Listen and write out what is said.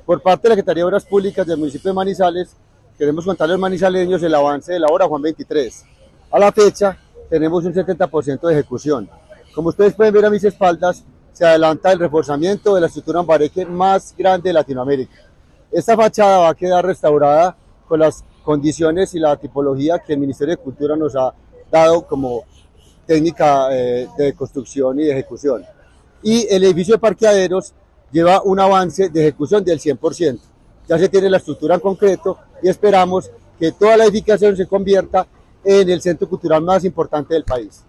Por parte de la Secretaría de Obras Públicas del municipio de Manizales, queremos contarles a los manizaleños el avance de la obra Juan 23. A la fecha, tenemos un 70% de ejecución. Como ustedes pueden ver a mis espaldas, se adelanta el reforzamiento de la estructura ambareque más grande de Latinoamérica. Esta fachada va a quedar restaurada con las condiciones y la tipología que el Ministerio de Cultura nos ha dado como técnica de construcción y de ejecución. Y el edificio de parqueaderos lleva un avance de ejecución del 100%. Ya se tiene la estructura en concreto y esperamos que toda la edificación se convierta en el centro cultural más importante del país.